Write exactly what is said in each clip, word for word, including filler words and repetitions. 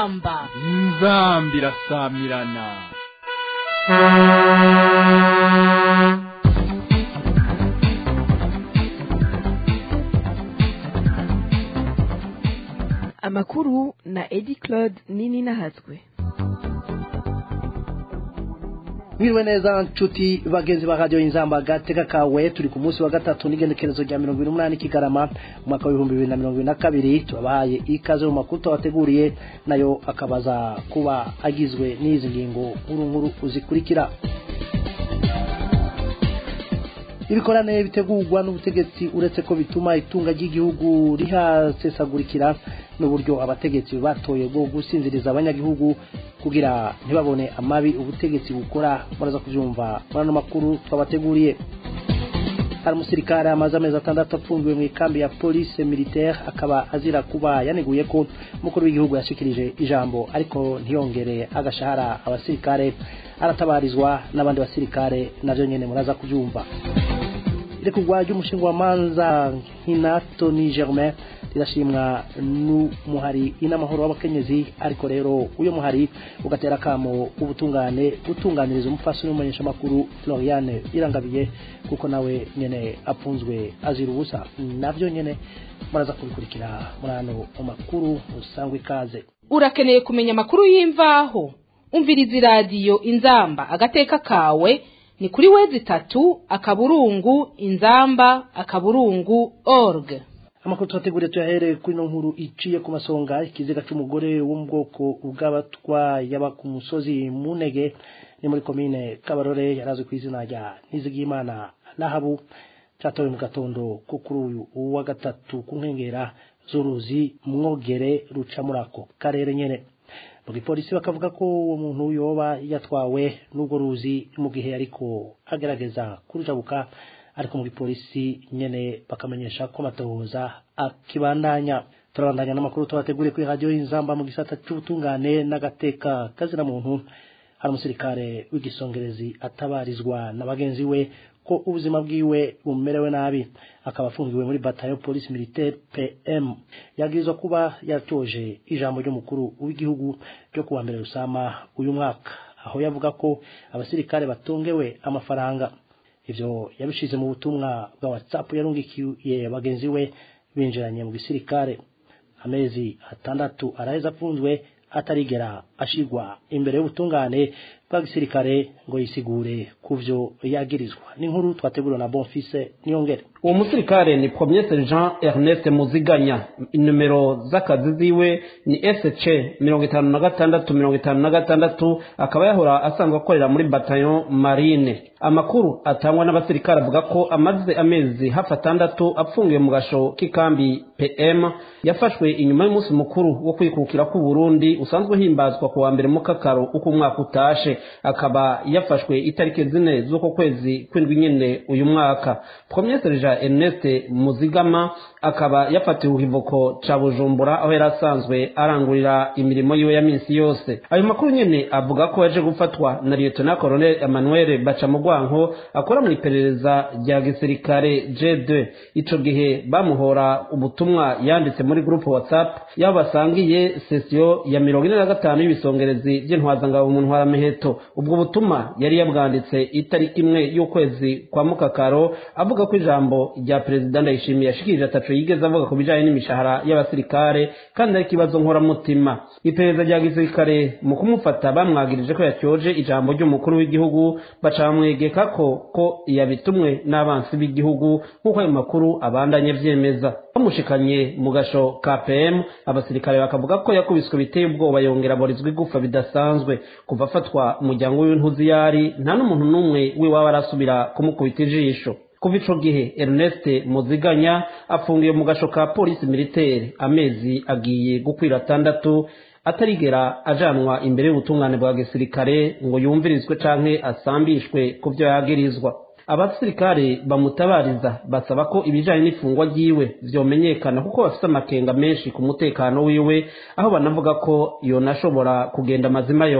inzamba inzamba irasamirana. Amakuru na Edi Claude Nini Nahazwe. Mwiriwe neza nshuti bagenzi ba radio Inzamba gateka kawe, turi ku munsi wa gatatu n'igenekerezo rya mirongo ibiri n'umunani Kigarama umwaka wa bibiri na mirongo ibiri na kabiri. Tubahaye ikaze mu makuru twateguriye, nayo akabaza kuba agizwe n'izi ngingo nkuru nkuru uzikurikira. Ibikorane bitegurwa n'ubutegetsi uretse ko bituma itunga ry'igihugu rihasesagurikira n'uburyo abategetsi batoye bwo gusinziriza abanyagihugu kugira ntibabone amabi ubutegetsi bukora. Baraza kuvyumva bano makuru twabateguriye. Hari umusirikare amaze amezi atandatu apfungiwe mu ikambi ya police militaire, akaba azira kuba yaneguye ko mukuru w'igihugu yashikirije ijambo ariko ntiyongere agashahara abasirikare. Aratabarizwa n'abandi basirikare navyo nyene muraza kuvyumva. Ile kugwaje umushinga wa manza Hinato ni Germain tirashimwa n'umuhari inamahoro w'abakenyezi, ariko rero uyo muhari ugatera kamo ubutungane utunganiriza umufasi n'umumenyesha makuru Floriane Irangabiye kuko nawe nyene apfunzwe azira ubusa. Navyo nyene muraza kubikurikira murano amakuru usangwe ikaze. Urakeneye kumenya makuru y'imvaho? Umviriza radio Inzamba agateka kawe ni kuri wezi tatu akaburungu inzamba akaburungu org. Amakuru twateguriye tuyahere kuri no nkuru iciye ku masonga. Ikiziga cy'umugore wo mu bwoko bw'abatwa yaba ku musozi Munege ni muri komine Kabarore yarazwe ku izina rya Nizigimana Lahabu, cyatowe mu gatondo ko kuri uyu wa gatatu ku nkengera z'uruzi Mwogere ruca murako karere nyene. Mu polisi bakavuga ko uwo muntu yoba yatwawe n'ubwo ruzi mu gihe ariko agerageza kurujabuka, ariko mu polisi nyene bakamenyesha ko matohoza akibandanya. Turabandanya n'amakuru twateguriye kuri radio Inzamba mu gisata cy'ubutungane n'agateka kazira muntu. Hari umusirikare w'igisongerezi atabarizwa na bagenzi we ko ubuzima bwiwe bumerewe nabi, akaba afungiwe muri batayo police militaire P M. Yagirizwa kuba yatoje ijambo ry'umukuru w'igihugu ryo kuwa mbere Rusama uyu mwaka, aho yavuga ko abasirikare batongewe amafaranga. Ivyo yabishize mu butumwa bwa WhatsApp yarungikiye bagenzi we binjiranye mu gisirikare. Amezi atandatu araheza apfunzwe atarigera ashigwa imbere y'ubutungane bwa gisirikare ngo yisigure kuvyo yagirizwa. Ni nkuru twategura na Bonfise Niyongere. Uwo musirikare ni Premier Sergeant Ernest Muziganya. Numero z'akazi ziwe ni S C mirongo itanu na gatandatu mirongo itanu na gatandatu, akaba yahora asanzwe akorera muri bataillon marine. Amakuru atangwa n'abasirikare avuga ko amaze amezi hafi atandatu apfungiwe mu gasho k'ikambi P M, yafashwe inyuma y'umunsi mukuru wo kwikukira ku Burundi usanzwe himbazwa ku wa mbere mu Kakaro uko umwaka utashe. Akaba yafashwe itariki zine z'uko kwezi kwindwi nyene uyu mwaka. Premier Sergeant Ernest Muzigama akaba yafatiwe uhivuko ca Bujumbura aho yarasanzwe arangurira imirimo yiwe ya minsi yose. Ayo makuru nyene avuga ko yaje gufatwa na Lieutenant Colonel Emmanuel Bacamugwanko akora mu iperereza rya gisirikare G deux. Ico gihe bamuhora ubutumwa yanditse muri group WhatsApp yabasangiye session ya mirongo ine na gatanu y'ibisongerezi by'intwazangabo mu ntwara meheto. Ubwo butuma yari yabwanditse itariki imwe y'ukwezi kwa Mukakaro avuga ko ijambo rya President Ndayishimiye yashikirije ataco yigeze avuga ku bijanye n'imishahara y'abasirikare kandi ari kibazo nkora mutima. Iperereza rya gisirikare mu kumufata bamwagirije ko yatyoje ijambo ry'umukuru w'igihugu, bacamwegeka ko ko yabitumwe n'abansi b'igihugu nkuko ayo makuru abandanye vyemeza. Bamushikanye mu gasho ka P M, abasirikare bakavuga ko yakubiswe biteye ubwoba yongera borizwe gufa bidasanzwe. Kuva afatwa umuryango w'intuzi yari nta n'umuntu numwe wiwaba arasubira kumukubita ijisho. Kuva ico gihe Ernest Muziganya afungiye mu gasho ka police militaire amezi agiye gukwira atandatu atarigera ajanwa imbere y'ubutungane bwa gisirikare ngo yumvirizwe canke asambishwe kuvyo yagirizwa. Abasirikare bamutabariza basaba ko ibijanye n'ifungwa ryiwe vyomenyekana kuko bafite amakenga menshi ku mutekano wiwe, aho banavuga ko yonashobora kugenda amazima yonka.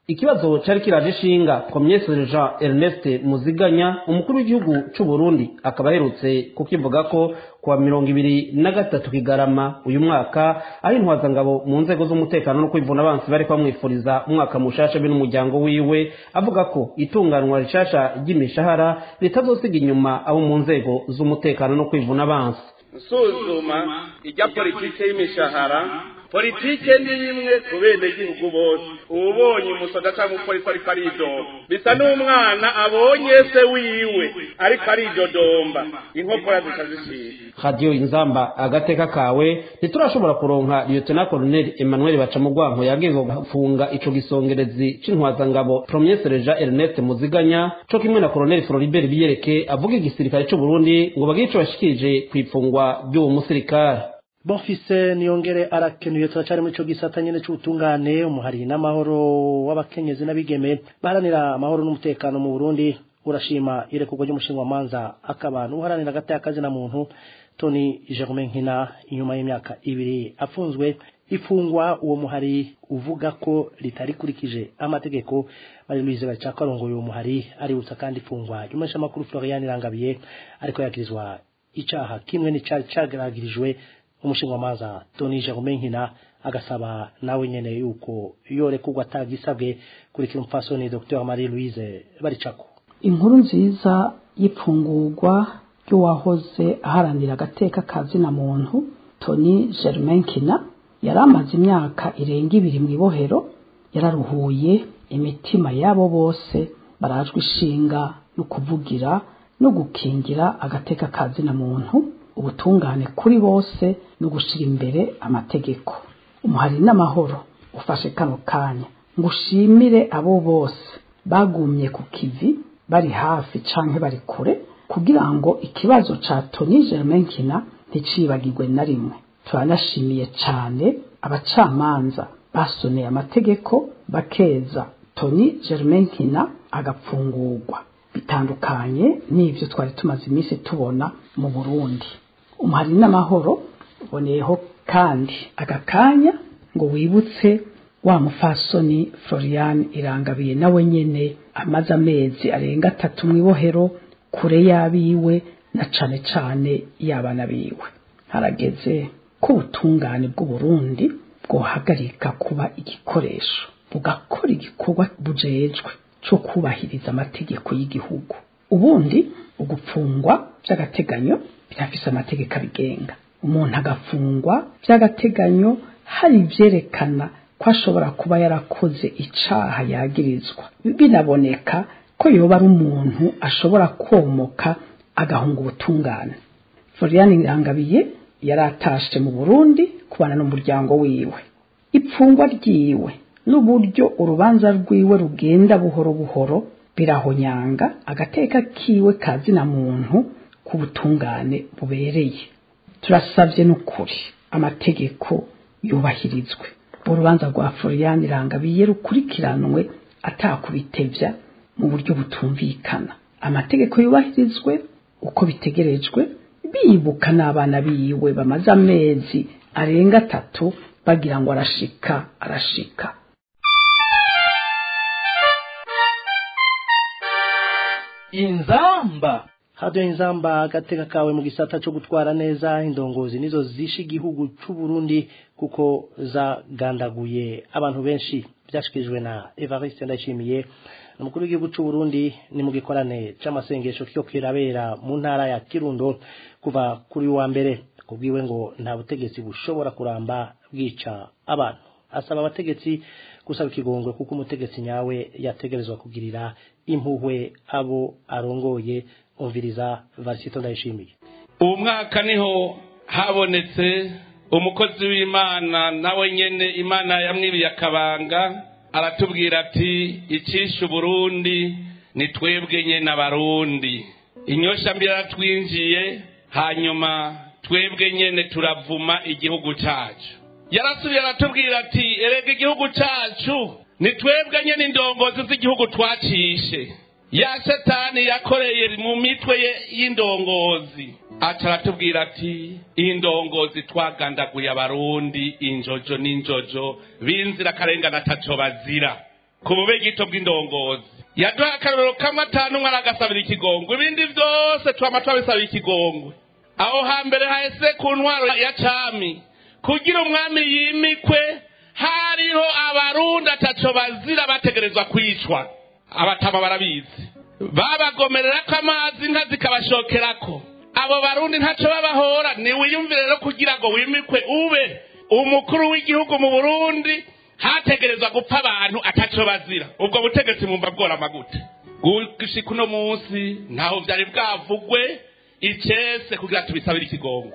ikibazo cari kiraje ishinga Premier Sergent Ernest Muziganya umukuru w'igihugu c'u Burundi akaba aherutse kukivuga ko kuwa mirongo ibiri na gatatu Kigarama uyu mwaka ari intwazangabo mu nzego z'umutekano no kwivuna abansi bariko bamwifuriza umwaka mushasha be n'umuryango wiwe avuga ko itunganwa rishasha ry'imishahara ritazosiga inyuma abo mu nzego z'umutekano no kwivuna abansi. Nsuzuma ijya politike y'imishahara politike ni imwe ku bene gihugu bose ubonye umusoda cyangwa umupolisi ariko aridoba bisa n'umwana abonye se wiwe ariko aridodomba inkokora zikazishira. Radio Inzamba agateka kawe ntiturashobora kuronka Lieutenant Colonel Emmanuel Bacamugwanko yagezwe gufunga ico gisongerezi c'intwazangabo Premier Sergent Ernest Muziganya co kimwe na Colonel Floribert Biyereke avuga igisirikare c'u Burundi ngo bagiye ico bashikije kwifungwa by'uwo musirikare. Bonfise Niyongere arakenuye turacari muri ico gisata nyene c'ubutungane umuhari n'amahoro w'abakenyezi n'abigeme baharanira amahoro n'umutekano mu Burundi urashima irekurwa ry'umushinga manza akabantu uharanira agati y'akazi na muntu Tony Germain Nkina inyuma y'imyaka ibiri afunzwe ifungwa uwo muhari uvuga ko litari kurikije amategeko bari Louise Bacakarongoye uwo muhari ari utsa kandi ifungwa y'umusha makuru Florian Irangabiye ariko yakirizwa icaha kimwe n'icari cagaragirijwe umushinga maza Tony Germain Nkina agasaba nawe nyene yuko yorekurwa atagisabwe kurikira umfasoni Dr Marie Louise Baricako. Inkuru nziza y'ipfungurwa ry'uwahoze aharanira agateka kazi na muntu Tony Germain Nkina yaramaze imyaka irenga ibiri mu ibohero yararuhuye imitima yabo bose barajwe ishinga no kuvugira no gukingira agateka kazi na muntu ubutungane kuri bose no gushira imbere amategeko. Umuhari n'amahoro ufashe kano kanya ngushimire abo bose bagumye ku kivi bari hafi canke bari kure kugira ngo ikibazo ca Tony Germain Nkina nticibagirwe na rimwe. Turanashimiye cane abacamanza basoneye amategeko bakeza Tony Germain Nkina agapfungurwa bitandukanye n'ivyo twari tumaze iminsi tubona mu Burundi. Umuhari n'amahoro boneyeho kandi agakanya ngo wibutse wa mufasoni Florian Irangabiye nawe nyene amaze amezi arenga atatu mu ibohero kure yabiwe na cane cane y'abana biwe. Harageze ko ubutungane bw'u Burundi bwohagarika kuba igikoresho bugakora igikorwa bujejwe cyo kubahiriza amategeko y'igihugu. Ubundi ugupfungwa by'agateganyo birafise amategeko abigenga. Umuntu agafungwa by'agateganyo hari ivyerekana ko ashobora kuba yarakoze icaha yagirizwa binaboneka ko yoba ari umuntu ashobora komoka agahunga ubutungane. Florian Irangabiye yaratashe mu Burundi kubana n'umuryango wiwe. Ipfungwa ryiwe n'uburyo urubanza rwiwe rugenda buhoro buhoro birahonyanga agateka kiwe kazi na muntu ku butungane bubereye. Turasavye n'ukuri amategeko yubahirizwe. Urubanza rwa Florian Irangabiye rukurikiranwe atakubitevya mu buryo butumvikana. Amategeko yubahirizwe uko bitegerejwe bibuka n'abana biwe bamaze amezi arenga atatu bagira ngo arashika arashika. Inzamba Radio Inzamba agateka kawe mu gisata cyo gutwara neza indongozi nizo zishe igihugu cy'u Burundi kuko zagandaguye abantu benshi byashikirijwe na Evariste Ndayishimiye umukuru w'igihugu cy'u Burundi ni mu gikorane c'amasengesho cyo kirabera mu ntara ya Kirundo kuva kuri wa mbere kubwiwe ngo nta butegetsi bushobora kuramba bwica abantu. Asaba abategetsi gusaba ikigongwe kuko umutegetsi nyawe yategerezwa kugirira impuhwe abo arongoye. Umviriza Varsito Ndayishimiye. Uwo mwaka niho habonetse umukozi w'Imana nawe nyene Imana yamwibiye akabanga aratubwira ati icisha Burundi ni twebwe nyene abarundi. Inyosha mbi yaratwinjiye hanyuma twebwe nyene turavuma igihugu cacu. Yarasubiye aratubwira ati erega igihugu cacu ni twebwe nyene indongozi z'igihugu twacishe. Ya Satani yakoreye mu mitwe y'indongozi acaratubwira ati indongozi twagandaguye abarundi injojo n'injojo binzira karengana taco bazira. ku bube gito bw'indongozi yaduha akarorero kamwe atanu umwe aragasabira ikigongwe ibindi byose twama twabisabira ikigongwe aho hambere hahise ku ntwaro ya cami kugira umwami yimikwe hariho abarundi ataco bazira bategerezwa kwicwa abatama barabizi babagomerera ko amazi inka zikabashokerako abo barundi ntaco babahora ni wiyumvire rero kugira ngo wimikwe ube umukuru w'igihugu mu Burundi hategerezwa gupfa abantu ataco bazira ubwo butegetsi mumba bwora magute gushika uno munsi ntaho vyari bwavugwe icese kugira tubisabire ikigongwe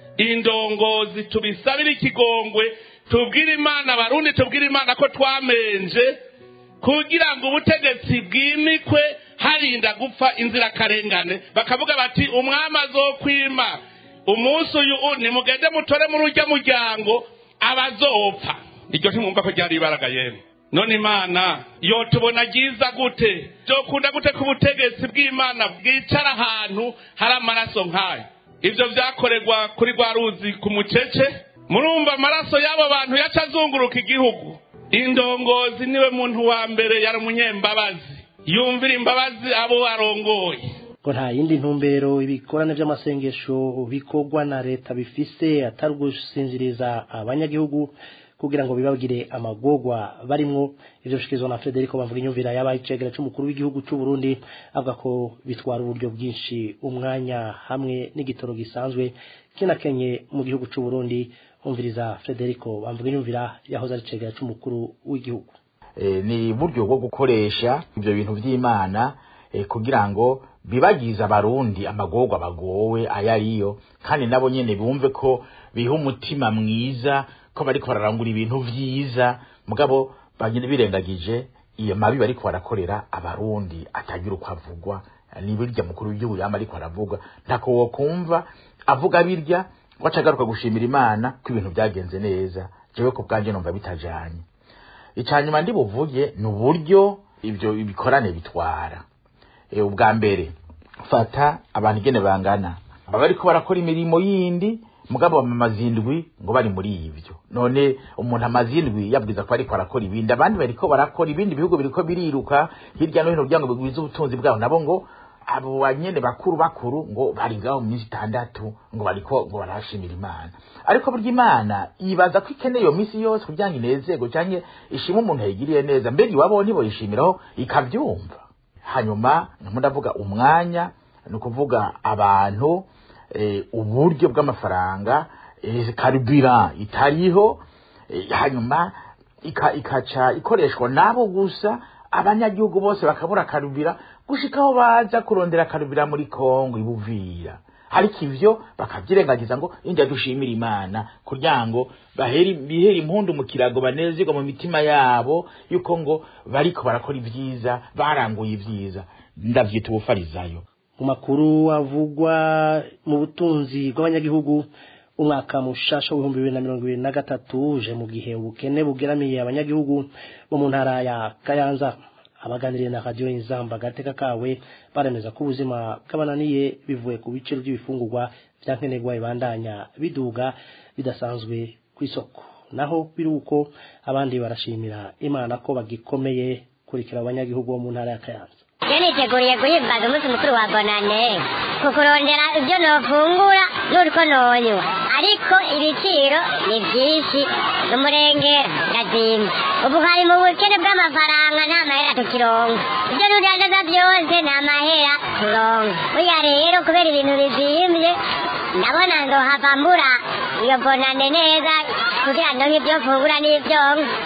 indongozi tubisabire ikigongwe tubwire Imana abarundi tubwire Imana ko twamenje kugira ngo ubutegetsi bwimikwe harinda gupfa inzira karengane bakavuga bati umwami azokwima umunsi uyu ni mugende mutore muri urya muryango abazopfa iryo ntimwumva ko ryari ibaraga yemwe none Imana yo tubona giza gute byokunda gute ku butegetsi bw'Imana bwicara ahantu hari amaraso nk'ayo ivyo vyakorerwa kuri rwa ruzi ku mucece murumva amaraso y'abo bantu yaca azunguruka igihugu indongozi niwe muntu wa mbere yari umunyembabazi yumvira imbabazi abo arongoye ko nta yindi ntumbero ibikorane by'amasengesho bikorwa na leta bifise atari gusinziriza abanyagihugu kugira ngo bibagire amagogwa barimwo ivyo bishikizwa na Federico bavuga inyumvira yabaye icegera c'umukuru w'igihugu c'u Burundi avuga ko bitwara uburyo bwinshi umwanya hamwe n'igitoro gisanzwe kinakenye mu gihugu c'u Burundi umviriza Federico bavuga inyumvira yahoze ari icegera c'umukuru w'igihugu e, ni buryo bwo gukoresha ivyo bintu vy'Imana e, kugira ngo bibagiza abarundi amagogwa bagowe ayariyo kandi nabo nyene bumve ko biha umutima mwiza ko bariko bararangura ibintu vyiza mugabo bagende birengagije iyo mabi bariko barakorera abarundi atagira uko avugwa ni birya mukuru w'igihugu yama ariko aravuga ntako wo kumva avuga birya wacagaruka gushimira Imana ko ibintu byagenze neza jewe ko bwanje numva bitajanye icanyuma ndi buvuge ni uburyo ibyo ibikorane bitwara e ubwa mbere fata abantu gene bangana aba bariko barakora imirimo yindi mugabo amazindwi ngo bari muri ivyo none umuntu amazindwi yabwiza ko ariko arakora ibindi abandi bariko barakora ibindi bihugu biriko biriruka hirya no hino kugira ngo bigwize ubutunzi bwabo nabo ngo abo banyene bakuru bakuru ngo bari ngaho mu minsi itandatu ngo bariko ngo barashimira Imana ariko burya Imana ibaza ko ikeneye iyo minsi yose kugira ngo inezego cyanye ishima umuntu yigiriye neza mbere iwabo nibo yishimiraho ikavyumva hanyuma ndavuga umwanya no kuvuga abantu e, uburyo bw'amafaranga e, karibira itariho e, hanyuma ika, ikaca ikoreshwa nabo gusa abanyagihugu bose bakabura karibira gushikaho baza kurondera karibira muri Kongo ibuvira ariko ivyo bakavyirengagiza ngo indi dushimira Imana kugira ngo baheri biheri impundu mu kirago banezerwa mu mitima yabo yuko ngo bariko barakora ivyiza baranguye ivyiza ndavyita ubufarizayo mu makuru avugwa mu butunzi bw'abanyagihugu umwaka mushasha w'ibihumbi bibiri na mirongo ibiri na gatatu uje mu gihe ubukene bugeramiye abanyagihugu bo mu ntara ya Kayanza abaganiriye na radio Inzamba gateka kawe baremeza ko ubuzima bw'abananiye bivuye ku biciro by'ibifungurwa byankenerwa ibandanya biduga bidasanzwe ku isoko naho biruko abandi barashimira Imana ko bagikomeye kurikira abanyagihugu bo mu ntara ya Kayanza Yeni teguriye guhimbaza umunsi mukuru wa bonane kukurondera ibyo nofungura n'uriko nonywa ariko ibiciro ni byinshi n'umurenge gazimba ubu hari mu bukene bw'amafaranga nta mahera tukironka ibyo nudandaza byose ni amahera turonka uya rero kubera ibintu bizimbye ndabona ngo hava mbura iyo bonane neza kugira ngo ibyo mfungura n'ibyo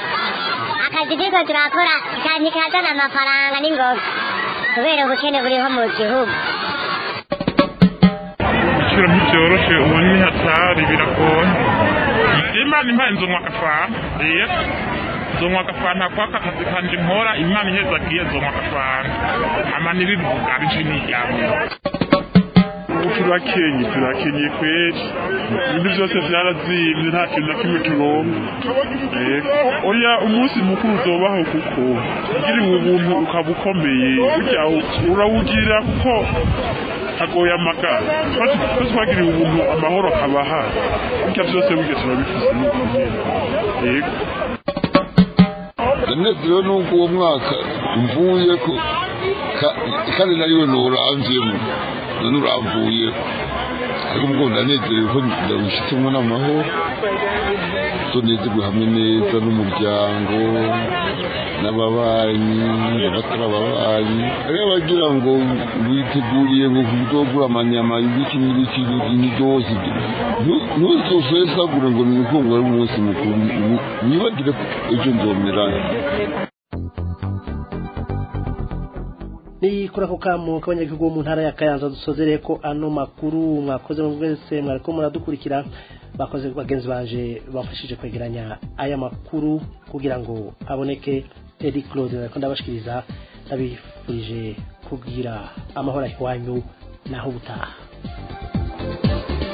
akazi kiko turakora kandi kazana amafaranga n'ingoga kubera ubukene buriho mu gihugu ibiciro ntibyoroshe ubu ni hatari biragoye Imana impaye nzonwa agafanta rero nzonwa agafanta kwaka akazi kanje nkora Imana iheza agiye nzonwa agafanta ama ntibivuga bice nijyamo turakenye turakenye kweli ibintu byose byarazimye nta kintu na kimwe turonka oya umunsi mukuru uzobaho kuko ugira ubuntu ukaba ukomeye burya urawugira kuko agoye amagara twese twagiriye ubuntu amahoro akabaha burya byose burya turabifise n'ukumenya yego ndanezerewe n'uko uwo mwaka mvuye ko kandi nariwe nuramvyemo none uramvuye ariko ubwo ndanezerewe ko ndawishitsemo n'amahoro tunezerwe hamwe neza n'umuryango n'ababanyi n'abatari ababanyi rero bagira ngo witeguriye ngo kudogura amanyama y'ibiki n'ibiki n'ibyozi ntuzofesagure ngo ni ukungu ari umunsi mukuru nibagire ejo nzomerayo ni kuri ako kamu k'abanyagihugu bo mu ntara ya Kayanza dusozereye ko ano makuru mwakoze mu bwese mwariko muradukurikira bakoze bagenzi banje bafashije kwegeranya aya makuru kugira ngo aboneke. Edi Claude nariko ndabashikiriza ndabifurije kugira amahoro iwanyu naho butaha.